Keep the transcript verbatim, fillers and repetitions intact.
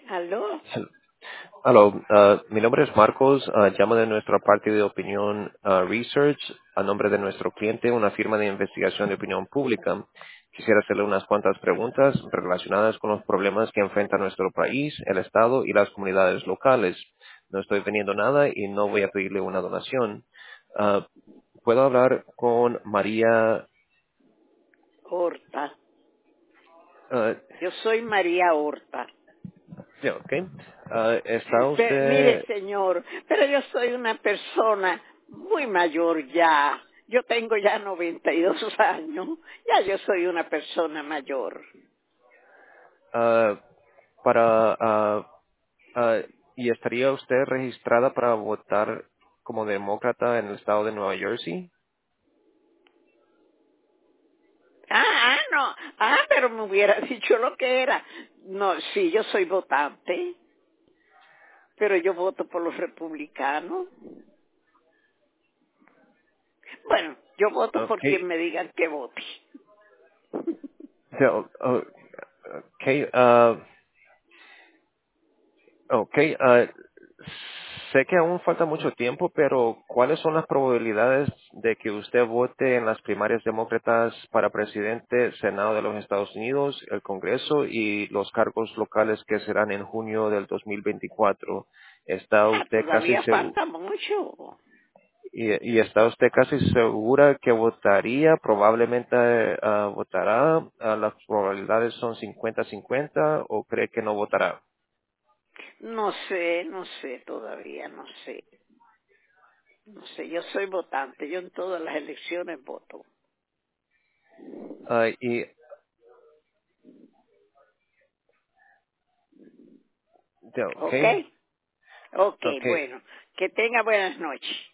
¿Aló? Aló, ah, mi nombre es Marcos, ah, llamo de nuestra parte de opinión ah, Research a nombre de nuestro cliente, una firma de investigación de opinión pública. Quisiera hacerle unas cuantas preguntas relacionadas con los problemas que enfrenta nuestro país, el Estado y las comunidades locales. No estoy vendiendo nada y no voy a pedirle una donación. Ah, ¿Puedo hablar con María? Horta. ah, Yo soy María Horta. sí, ok. Ah, ¿está Pe- mire, usted? señor, pero yo soy una persona muy mayor ya. Yo tengo ya noventa y dos años. Ya yo soy una persona mayor. ah, para ah, Ah, ¿Y estaría usted registrada para votar como demócrata en el estado de Nueva Jersey? Ah, ah, no. Ah, pero me hubiera dicho lo que era. No, sí, yo soy votante, pero yo voto por los republicanos. Bueno, yo voto por quien Okay. me digan que vote. So, oh, okay, ah, okay, ah, sé que aún falta mucho tiempo, pero ¿cuáles son las probabilidades de que usted vote en las primarias demócratas para presidente, Senado de los Estados Unidos, el Congreso y los cargos locales que serán en junio del dos mil veinticuatro? ¿Está Ah, usted casi todavía seguro? falta mucho. ¿Y, y está usted casi segura que votaría? Probablemente ah, votará. Ah, las probabilidades son cincuenta cincuenta o cree que no votará. No sé, no sé todavía, no sé. No sé, yo soy votante, yo en todas las elecciones voto. Ah, y, ya, ¿Ok? okay, Ok, okay. bueno, que tenga buenas noches.